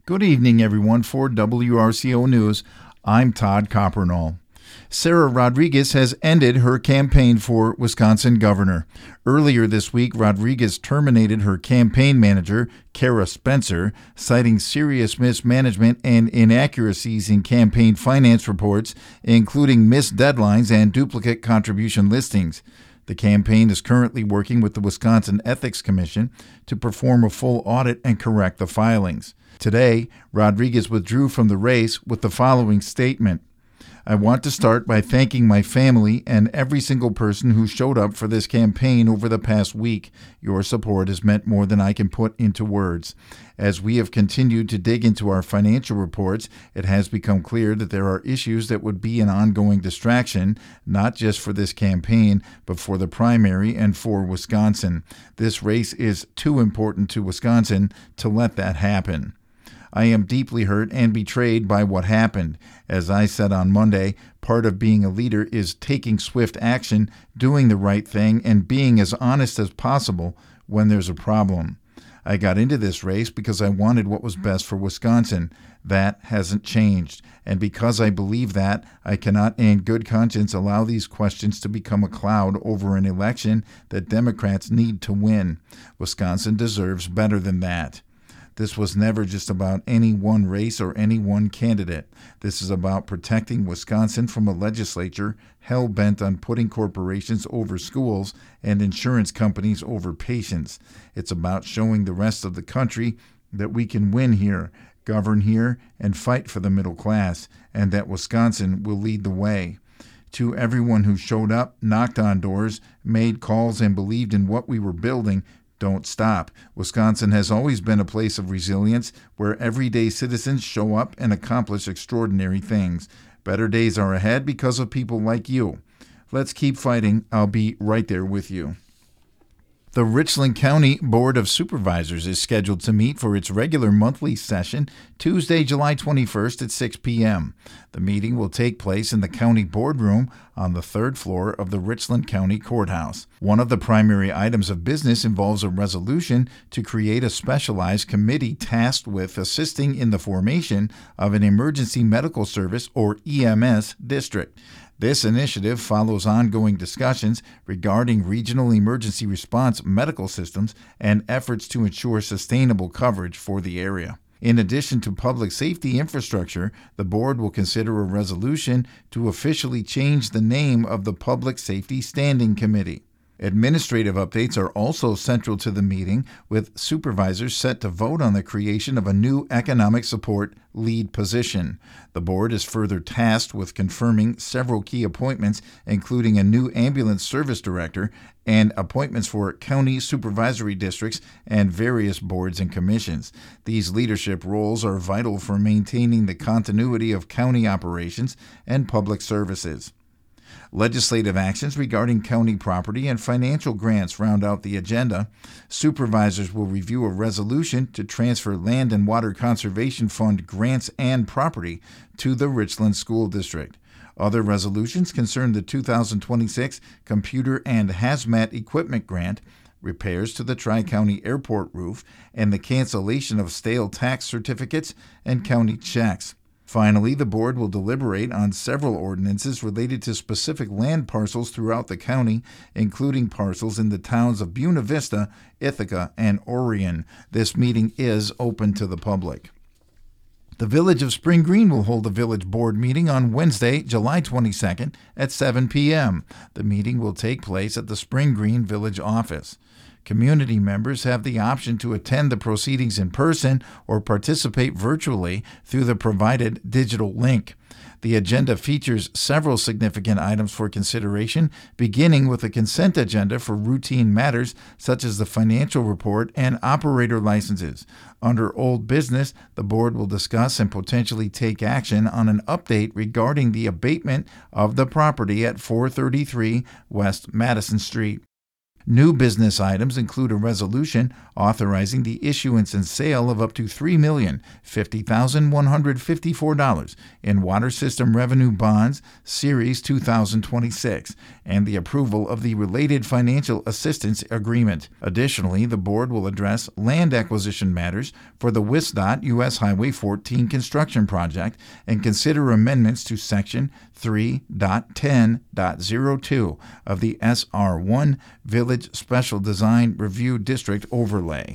Good evening, everyone. For WRCO News, I'm Todd Coppernall. Sarah Rodriguez has ended her campaign for Wisconsin governor. Earlier this week, Rodriguez terminated her campaign manager, Kara Spencer, citing serious mismanagement and inaccuracies in campaign finance reports, including missed deadlines and duplicate contribution listings. The campaign is currently working with the Wisconsin Ethics Commission to perform a full audit and correct the filings. Today, Rodriguez withdrew from the race with the following statement. I want to start by thanking my family and every single person who showed up for this campaign over the past week. Your support has meant more than I can put into words. As we have continued to dig into our financial reports, it has become clear that there are issues that would be an ongoing distraction, not just for this campaign, but for the primary and for Wisconsin. This race is too important to Wisconsin to let that happen. I am deeply hurt and betrayed by what happened. As I said on Monday, part of being a leader is taking swift action, doing the right thing, and being as honest as possible when there's a problem. I got into this race because I wanted what was best for Wisconsin. That hasn't changed. And because I believe that, I cannot in good conscience allow these questions to become a cloud over an election that Democrats need to win. Wisconsin deserves better than that. This was never just about any one race or any one candidate. This is about protecting Wisconsin from a legislature hell-bent on putting corporations over schools and insurance companies over patients. It's about showing the rest of the country that we can win here, govern here, and fight for the middle class, and that Wisconsin will lead the way. To everyone who showed up, knocked on doors, made calls, and believed in what we were building, don't stop. Wisconsin has always been a place of resilience where everyday citizens show up and accomplish extraordinary things. Better days are ahead because of people like you. Let's keep fighting. I'll be right there with you. The Richland County Board of Supervisors is scheduled to meet for its regular monthly session Tuesday, July 21st at 6 p.m. The meeting will take place in the county boardroom on the third floor of the Richland County Courthouse. One of the primary items of business involves a resolution to create a specialized committee tasked with assisting in the formation of an emergency medical service or EMS district. This initiative follows ongoing discussions regarding regional emergency response medical systems and efforts to ensure sustainable coverage for the area. In addition to public safety infrastructure, the board will consider a resolution to officially change the name of the Public Safety Standing Committee. Administrative updates are also central to the meeting, with supervisors set to vote on the creation of a new economic support lead position. The board is further tasked with confirming several key appointments, including a new ambulance service director and appointments for county supervisory districts and various boards and commissions. These leadership roles are vital for maintaining the continuity of county operations and public services. Legislative actions regarding county property and financial grants round out the agenda. Supervisors will review a resolution to transfer Land and Water Conservation Fund grants and property to the Richland School District. Other resolutions concern the 2026 Computer and Hazmat Equipment Grant, repairs to the Tri-County Airport roof, and the cancellation of stale tax certificates and county checks. Finally, the board will deliberate on several ordinances related to specific land parcels throughout the county, including parcels in the towns of Buena Vista, Ithaca, and Orion. This meeting is open to the public. The Village of Spring Green will hold a village board meeting on Wednesday, July 22nd at 7 p.m. The meeting will take place at the Spring Green Village office. Community members have the option to attend the proceedings in person or participate virtually through the provided digital link. The agenda features several significant items for consideration, beginning with a consent agenda for routine matters such as the financial report and operator licenses. Under old business, the board will discuss and potentially take action on an update regarding the abatement of the property at 433 West Madison Street. New business items include a resolution authorizing the issuance and sale of up to $3,050,154 in Water System Revenue Bonds, Series 2026, and the approval of the related financial assistance agreement. Additionally, the board will address land acquisition matters for the WSDOT U.S. Highway 14 construction project and consider amendments to Section 3.10.02 of the SR1 Village Special Design Review District Overlay.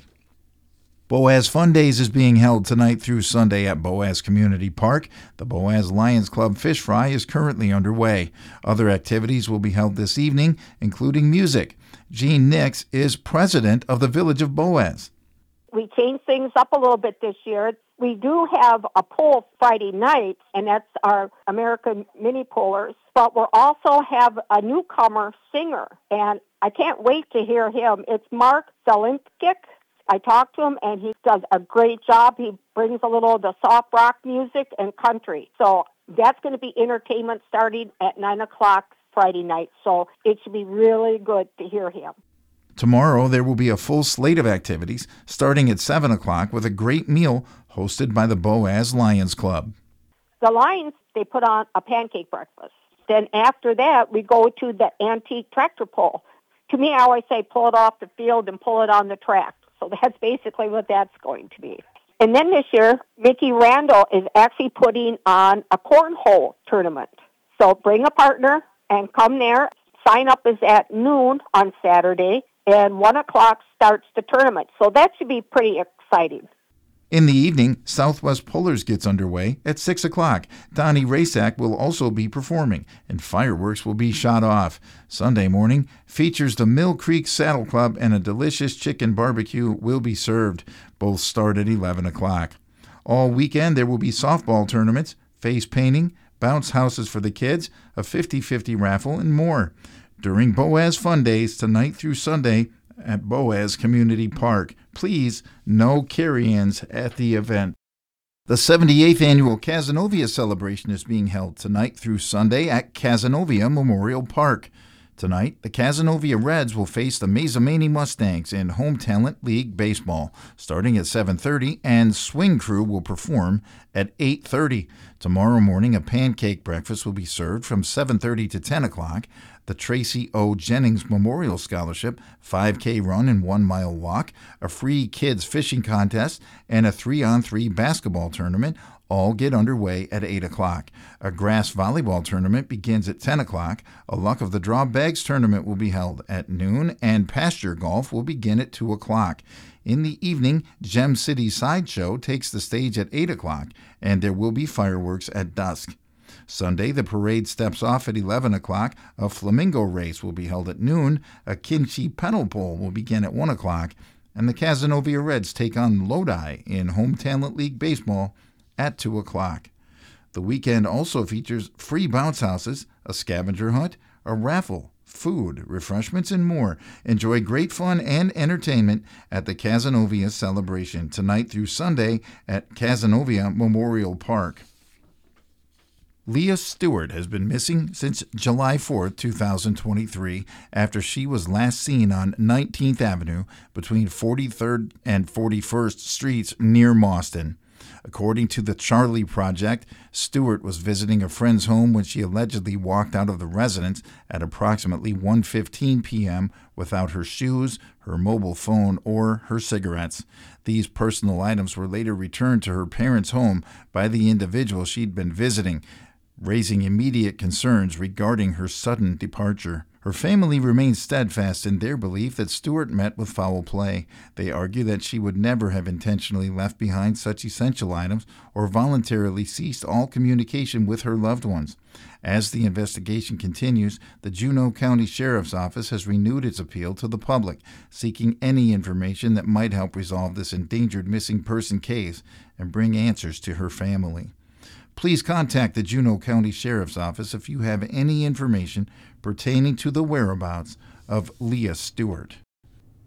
Boaz Fun Days is being held tonight through Sunday at Boaz Community Park. The Boaz Lions Club Fish Fry is currently underway. Other activities will be held this evening, including music. Jean Nix is president of the Village of Boaz. We changed things up a little bit this year. We do have a poll Friday night, and that's our American Mini Pollers. But we'll also have a newcomer singer, and I can't wait to hear him. It's Mark Zelinkik. I talked to him, and he does a great job. He brings a little of the soft rock music and country. So that's going to be entertainment starting at 9 o'clock Friday night. So it should be really good to hear him. Tomorrow, there will be a full slate of activities starting at 7 o'clock with a great meal hosted by the Boaz Lions Club. The Lions, they put on a pancake breakfast. Then after that, we go to the antique tractor pull. To me, I always say pull it off the field and pull it on the track. So that's basically what that's going to be. And then this year, Mickey Randall is actually putting on a cornhole tournament. So bring a partner and come there. Sign up is at noon on Saturday, and 1 o'clock starts the tournament. So that should be pretty exciting. In the evening, Southwest Pullers gets underway at 6 o'clock. Donnie Rasak will also be performing, and fireworks will be shot off. Sunday morning features the Mill Creek Saddle Club, and a delicious chicken barbecue will be served. Both start at 11 o'clock. All weekend, there will be softball tournaments, face painting, bounce houses for the kids, a 50-50 raffle, and more. During Boaz Fun Days tonight through Sunday at Boaz Community Park. Please, no carry-ins at the event. The 78th Annual Cazenovia Celebration is being held tonight through Sunday at Cazenovia Memorial Park. Tonight, the Cazenovia Reds will face the Mazomanie Mustangs in Home Talent League Baseball, starting at 7:30, and Swing Crew will perform at 8:30. Tomorrow morning, a pancake breakfast will be served from 7:30 to 10 o'clock. The Tracy O. Jennings Memorial Scholarship, 5K run and 1 mile walk, a free kids fishing contest, and a 3-on-3 basketball tournament all get underway at 8 o'clock. A grass volleyball tournament begins at 10 o'clock. A Luck of the Draw Bags tournament will be held at noon, and pasture golf will begin at 2 o'clock. In the evening, Gem City Sideshow takes the stage at 8 o'clock, and there will be fireworks at dusk. Sunday, the parade steps off at 11 o'clock. A flamingo race will be held at noon. A Kimchi pedal pole will begin at 1 o'clock. And the Cazenovia Reds take on Lodi in Home Talent League Baseball at 2 o'clock. The weekend also features free bounce houses, a scavenger hunt, a raffle, food, refreshments, and more. Enjoy great fun and entertainment at the Cazenovia Celebration tonight through Sunday at Cazenovia Memorial Park. Leah Stewart has been missing since July 4, 2023, after she was last seen on 19th Avenue between 43rd and 41st Streets near Mauston. According to the Charlie Project, Stewart was visiting a friend's home when she allegedly walked out of the residence at approximately 1:15 p.m. without her shoes, her mobile phone, or her cigarettes. These personal items were later returned to her parents' home by the individual she'd been visiting, raising immediate concerns regarding her sudden departure. Her family remains steadfast in their belief that Stewart met with foul play. They argue that she would never have intentionally left behind such essential items or voluntarily ceased all communication with her loved ones. As the investigation continues, the Juneau County Sheriff's Office has renewed its appeal to the public, seeking any information that might help resolve this endangered missing person case and bring answers to her family. Please contact the Juneau County Sheriff's Office if you have any information pertaining to the whereabouts of Leah Stewart.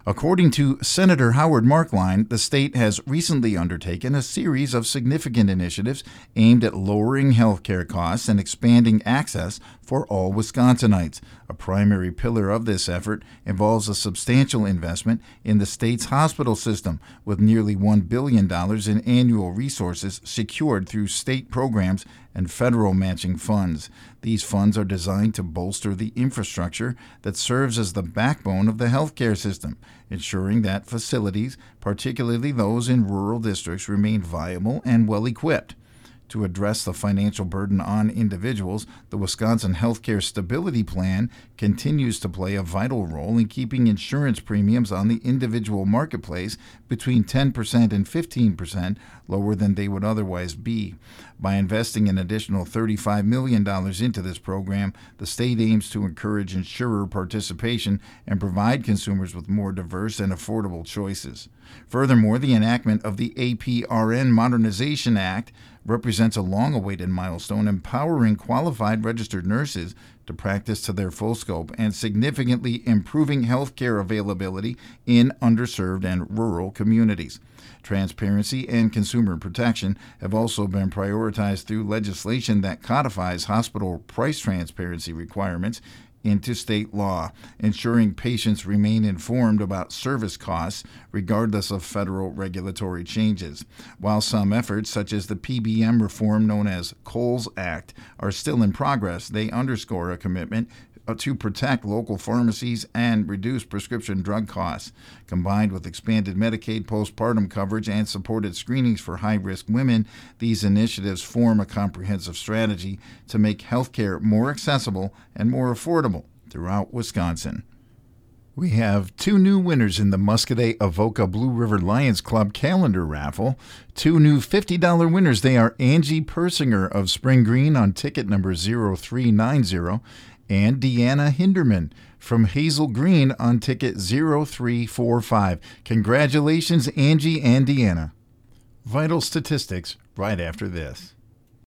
According to Senator Howard Markline, the state has recently undertaken a series of significant initiatives aimed at lowering health care costs and expanding access for all Wisconsinites. A primary pillar of this effort involves a substantial investment in the state's hospital system, with nearly $1 billion in annual resources secured through state programs and federal matching funds. These funds are designed to bolster the infrastructure that serves as the backbone of the healthcare system, ensuring that facilities, particularly those in rural districts, remain viable and well-equipped. To address the financial burden on individuals, the Wisconsin Healthcare Stability Plan continues to play a vital role in keeping insurance premiums on the individual marketplace between 10% and 15% lower than they would otherwise be. By investing an additional $35 million into this program, the state aims to encourage insurer participation and provide consumers with more diverse and affordable choices. Furthermore, the enactment of the APRN Modernization Act represents a long-awaited milestone, empowering qualified registered nurses to practice to their full scope and significantly improving health care availability in underserved and rural communities. Transparency and consumer protection have also been prioritized through legislation that codifies hospital price transparency requirements into state law, ensuring patients remain informed about service costs regardless of federal regulatory changes. While some efforts, such as the PBM reform known as Coles Act, are still in progress, they underscore a commitment to protect local pharmacies and reduce prescription drug costs. Combined with expanded Medicaid postpartum coverage and supported screenings for high-risk women, these initiatives form a comprehensive strategy to make healthcare more accessible and more affordable throughout Wisconsin. We have two new winners in the Muscadet Avoca Blue River Lions Club calendar raffle. Two new $50 winners. They are Angie Persinger of Spring Green on ticket number 0390 and Deanna Hinderman from Hazel Green on ticket 0345. Congratulations, Angie and Deanna. Vital statistics right after this.